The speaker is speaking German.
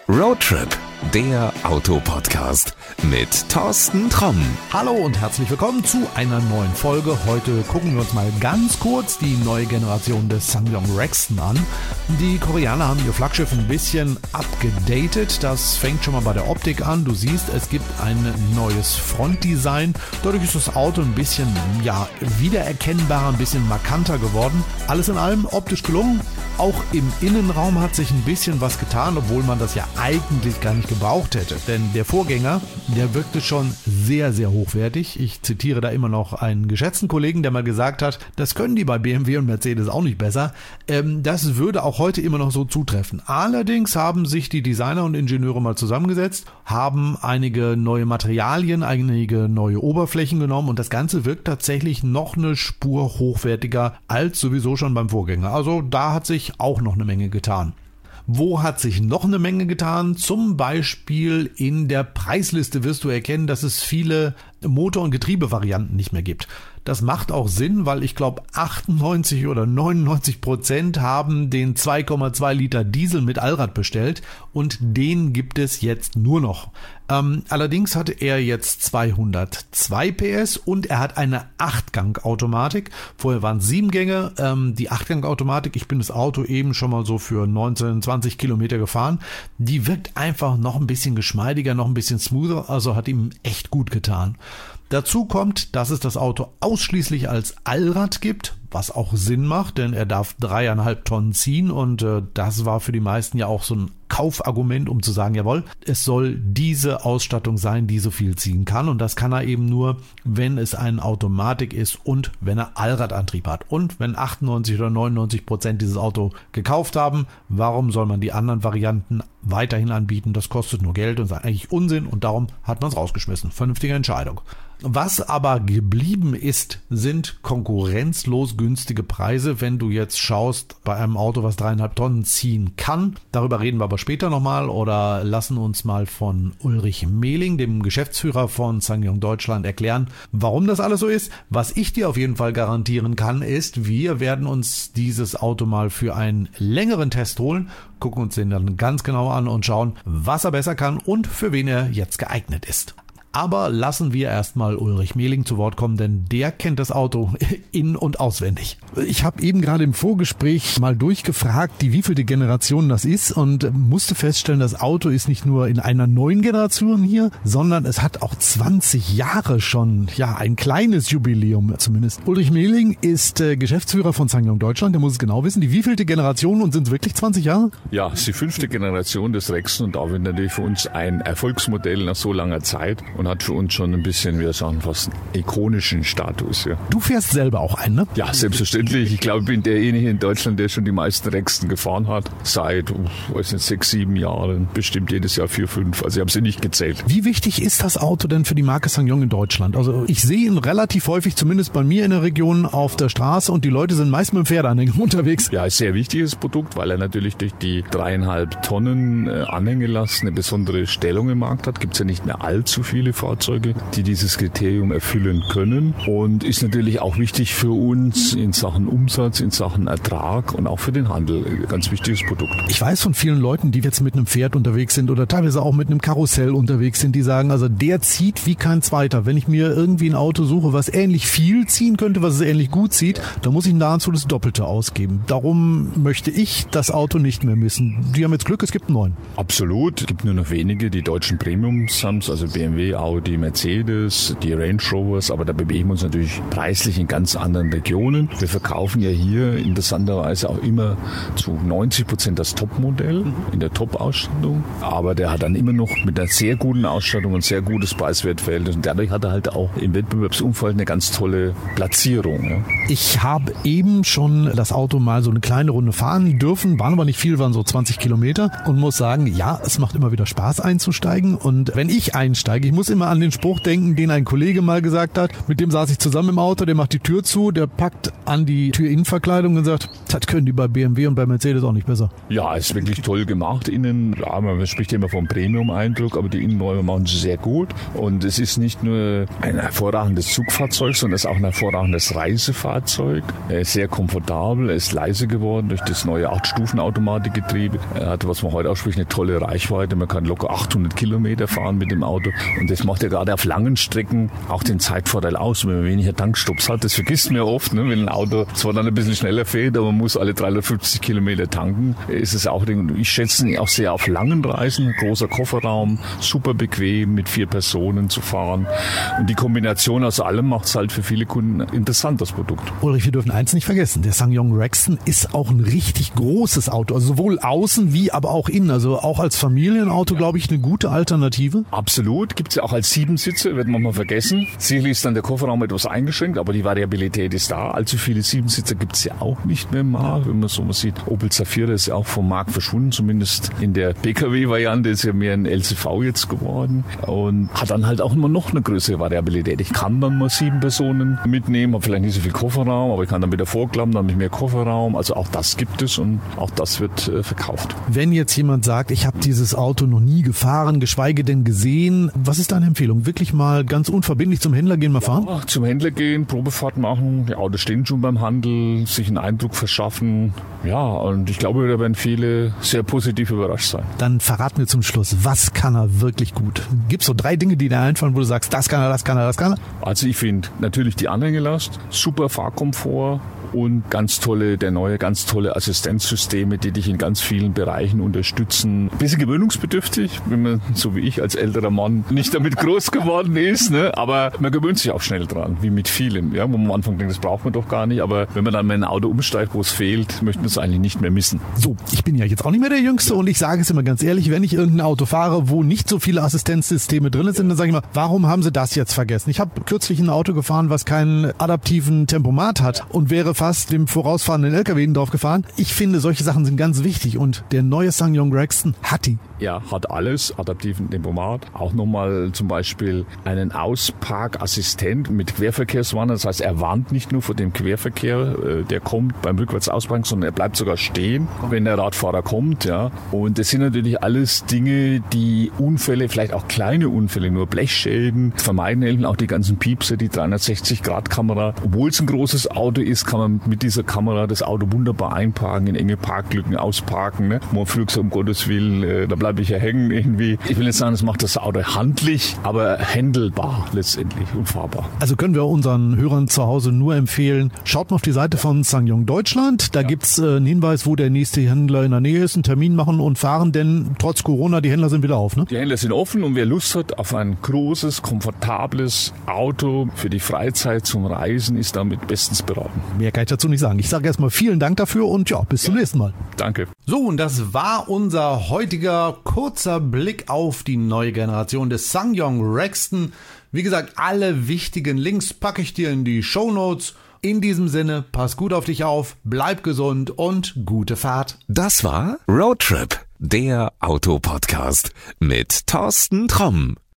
Roadtrip, der Autopodcast mit Thorsten Tromm. Hallo und herzlich willkommen zu einer neuen Folge. Heute gucken wir uns mal ganz kurz die neue Generation des SsangYong Rexton an. Die Koreaner haben ihr Flaggschiff ein bisschen abgedatet. Das fängt schon mal bei der Optik an. Du siehst, es gibt ein neues Frontdesign. Dadurch ist das Auto ein bisschen wiedererkennbarer, ein bisschen markanter geworden. Alles in allem optisch gelungen. Auch im Innenraum hat sich ein bisschen was getan, obwohl man das ja eigentlich gar nicht gebraucht hätte. Denn der Vorgänger, der wirkte schon sehr, sehr hochwertig. Ich zitiere da immer noch einen geschätzten Kollegen, der mal gesagt hat, das können die bei BMW und Mercedes auch nicht besser. Das würde auch heute immer noch so zutreffen. Allerdings haben sich die Designer und Ingenieure mal zusammengesetzt, haben einige neue Materialien, einige neue Oberflächen genommen und das Ganze wirkt tatsächlich noch eine Spur hochwertiger als sowieso schon beim Vorgänger. Also da hat sich auch noch eine Menge getan. Wo hat sich noch eine Menge getan? Zum Beispiel in der Preisliste wirst du erkennen, dass es viele Motor- und Getriebevarianten nicht mehr gibt. Das macht auch Sinn, weil ich glaube 98 oder 99% haben den 2,2 Liter Diesel mit Allrad bestellt und den gibt es jetzt nur noch. Allerdings hatte er jetzt 202 PS und er hat eine 8-Gang-Automatik. Vorher waren es 7 Gänge. Die 8-Gang-Automatik, ich bin das Auto eben schon mal so für 19, 20 Kilometer gefahren. Die wirkt einfach noch ein bisschen geschmeidiger, noch ein bisschen smoother, also hat ihm echt gut getan. Dazu kommt, dass es das Auto ausschließlich als Allrad gibt, was auch Sinn macht, denn er darf 3,5 Tonnen ziehen und das war für die meisten ja auch so ein Kaufargument, um zu sagen, jawohl, es soll diese Ausstattung sein, die so viel ziehen kann und das kann er eben nur, wenn es eine Automatik ist und wenn er Allradantrieb hat. Und wenn 98 oder 99% dieses Auto gekauft haben, warum soll man die anderen Varianten weiterhin anbieten? Das kostet nur Geld und ist eigentlich Unsinn und darum hat man es rausgeschmissen. Vernünftige Entscheidung. Was aber geblieben ist, sind konkurrenzlos günstige Preise, wenn du jetzt schaust bei einem Auto, was 3,5 Tonnen ziehen kann. Darüber reden wir aber später nochmal oder lassen uns mal von Ulrich Mehling, dem Geschäftsführer von SsangYong Deutschland, erklären, warum das alles so ist. Was ich dir auf jeden Fall garantieren kann, ist, wir werden uns dieses Auto mal für einen längeren Test holen, gucken uns den dann ganz genau an und schauen, was er besser kann und für wen er jetzt geeignet ist. Aber lassen wir erstmal Ulrich Mehling zu Wort kommen, denn der kennt das Auto in- und auswendig. Ich habe eben gerade im Vorgespräch mal durchgefragt, wievielte Generation das ist und musste feststellen, das Auto ist nicht nur in einer neuen Generation hier, sondern es hat auch 20 Jahre schon, ein kleines Jubiläum zumindest. Ulrich Mehling ist Geschäftsführer von SsangYong Deutschland, der muss es genau wissen. Die wievielte Generation und sind es wirklich 20 Jahre? Ja, es ist die 5. Generation des Rexton und damit natürlich für uns ein Erfolgsmodell nach so langer Zeit. Und hat für uns schon ein bisschen, wir sagen fast, ikonischen Status. Ja. Du fährst selber auch einen, ne? Ja, selbstverständlich. Ich glaube, ich bin derjenige in Deutschland, der schon die meisten Rexton gefahren hat. Seit, 6, 7 Jahren. Bestimmt jedes Jahr 4, 5. Also ich habe sie nicht gezählt. Wie wichtig ist das Auto denn für die Marke SsangYong in Deutschland? Also ich sehe ihn relativ häufig, zumindest bei mir in der Region, auf der Straße und die Leute sind meist mit dem Pferdeanhänger unterwegs. Ja, ein sehr wichtiges Produkt, weil er natürlich durch die 3,5 Tonnen Anhängelast eine besondere Stellung im Markt hat. Gibt es ja nicht mehr allzu viele Fahrzeuge, die dieses Kriterium erfüllen können und ist natürlich auch wichtig für uns in Sachen Umsatz, in Sachen Ertrag und auch für den Handel. Ein ganz wichtiges Produkt. Ich weiß von vielen Leuten, die jetzt mit einem Pferd unterwegs sind oder teilweise auch mit einem Karussell unterwegs sind, die sagen, also der zieht wie kein zweiter. Wenn ich mir irgendwie ein Auto suche, was ähnlich viel ziehen könnte, was es ähnlich gut zieht, dann muss ich nahezu das Doppelte ausgeben. Darum möchte ich das Auto nicht mehr missen. Die haben jetzt Glück, es gibt einen neuen. Absolut. Es gibt nur noch wenige, die deutschen Premiums haben, also BMW, Audi, Mercedes, die Range Rovers, aber da bewegen wir uns natürlich preislich in ganz anderen Regionen. Wir verkaufen ja hier interessanterweise auch immer zu 90% das Topmodell in der Top-Ausstattung, aber der hat dann immer noch mit einer sehr guten Ausstattung ein sehr gutes Preiswertverhältnis und dadurch hat er halt auch im Wettbewerbsumfeld eine ganz tolle Platzierung. Ja. Ich habe eben schon das Auto mal so eine kleine Runde fahren dürfen, waren aber nicht viel, waren so 20 Kilometer und muss sagen, ja, es macht immer wieder Spaß einzusteigen und wenn ich einsteige, ich muss immer an den Spruch denken, den ein Kollege mal gesagt hat. Mit dem saß ich zusammen im Auto, der macht die Tür zu, der packt an die Türinnenverkleidung und sagt, das können die bei BMW und bei Mercedes auch nicht besser. Ja, ist wirklich toll gemacht innen. Ja, man spricht immer vom Premium-Eindruck, aber die Innenräume machen sie sehr gut. Und es ist nicht nur ein hervorragendes Zugfahrzeug, sondern es ist auch ein hervorragendes Reisefahrzeug. Er ist sehr komfortabel, er ist leise geworden durch das neue 8-Stufen-Automatikgetriebe. Er hat, was man heute ausspricht, eine tolle Reichweite. Man kann locker 800 Kilometer fahren mit dem Auto. Und das macht ja gerade auf langen Strecken auch den Zeitvorteil aus, wenn man weniger Tankstopps hat. Das vergisst man ja oft, ne? Wenn ein Auto zwar dann ein bisschen schneller fährt, aber man muss alle 350 Kilometer tanken. Ist es auch, ich schätze ihn auch sehr auf langen Reisen. Großer Kofferraum, super bequem mit 4 Personen zu fahren. Und die Kombination aus allem macht es halt für viele Kunden interessant, das Produkt. Ulrich, wir dürfen eins nicht vergessen. Der SsangYong Rexton ist auch ein richtig großes Auto. Also sowohl außen wie aber auch innen. Also auch als Familienauto, glaube ich, eine gute Alternative. Absolut. Gibt es ja auch als 7-Sitzer, wird man mal vergessen. Sicherlich ist dann der Kofferraum etwas eingeschränkt, aber die Variabilität ist da. Allzu viele 7-Sitzer gibt es ja auch nicht mehr im Markt. Wenn man so mal sieht, Opel Zafira ist ja auch vom Markt verschwunden, zumindest in der PKW-Variante ist ja mehr ein LCV jetzt geworden und hat dann halt auch immer noch eine größere Variabilität. Ich kann dann mal 7 Personen mitnehmen, habe vielleicht nicht so viel Kofferraum, aber ich kann dann wieder vorklappen, dann habe ich mehr Kofferraum. Also auch das gibt es und auch das wird verkauft. Wenn jetzt jemand sagt, ich habe dieses Auto noch nie gefahren, geschweige denn gesehen, was ist deine Empfehlung? Wirklich mal ganz unverbindlich zum Händler gehen, mal fahren? Ja, zum Händler gehen, Probefahrt machen, die Autos stehen schon beim Handel, sich einen Eindruck verschaffen. Ja, und ich glaube, da werden viele sehr positiv überrascht sein. Dann verrat mir zum Schluss, was kann er wirklich gut? Gibt es so 3 Dinge, die dir einfallen, wo du sagst, das kann er, das kann er, das kann er? Also ich finde natürlich die Anhängelast, super Fahrkomfort und ganz tolle Assistenzsysteme, die dich in ganz vielen Bereichen unterstützen. Ein bisschen gewöhnungsbedürftig, wenn man, so wie ich als älterer Mann, nicht damit groß geworden ist, ne? Aber man gewöhnt sich auch schnell dran, wie mit vielem, ja? Wo man am Anfang denkt, das braucht man doch gar nicht, aber wenn man dann mal ein Auto umsteigt, wo es fehlt, möchte man es eigentlich nicht mehr missen. So, ich bin ja jetzt auch nicht mehr der Jüngste und ich sage es immer ganz ehrlich, wenn ich irgendein Auto fahre, wo nicht so viele Assistenzsysteme drin sind, dann sage ich mal, warum haben sie das jetzt vergessen? Ich habe kürzlich ein Auto gefahren, was keinen adaptiven Tempomat hat und wäre fast dem vorausfahrenden LKW drauf gefahren. Ich finde, solche Sachen sind ganz wichtig und der neue SsangYong Rexton hat die. Ja, hat alles, adaptiven Tempomat. Auch nochmal zum Beispiel einen Ausparkassistent mit Querverkehrswarner. Das heißt, er warnt nicht nur vor dem Querverkehr, der kommt beim Rückwärtsausparken, sondern er bleibt sogar stehen, wenn der Radfahrer kommt. Ja. Und das sind natürlich alles Dinge, die Unfälle, vielleicht auch kleine Unfälle, nur Blechschäden vermeiden helfen. Auch die ganzen Piepser, die 360-Grad-Kamera. Obwohl es ein großes Auto ist, kann man mit dieser Kamera das Auto wunderbar einparken, in enge Parklücken ausparken. Ne? Wo man früher gesagt, um Gottes Willen, da bleibe ich ja hängen irgendwie. Ich will jetzt sagen, das macht das Auto handlich, aber handelbar letztendlich und fahrbar. Also können wir unseren Hörern zu Hause nur empfehlen, schaut mal auf die Seite von SsangYong Deutschland. Da gibt's einen Hinweis, wo der nächste Händler in der Nähe ist, einen Termin machen und fahren, denn trotz Corona, die Händler sind wieder auf, ne? Die Händler sind offen und wer Lust hat auf ein großes, komfortables Auto für die Freizeit zum Reisen, ist damit bestens beraten. Mehr kann ich dazu nicht sagen. Ich sage erstmal vielen Dank dafür und ja, bis zum nächsten Mal. Danke. So, und das war unser heutiger kurzer Blick auf die neue Generation des SsangYong Rexton. Wie gesagt, alle wichtigen Links packe ich dir in die Shownotes. In diesem Sinne, pass gut auf dich auf, bleib gesund und gute Fahrt. Das war Roadtrip, der Autopodcast mit Thorsten Tromm.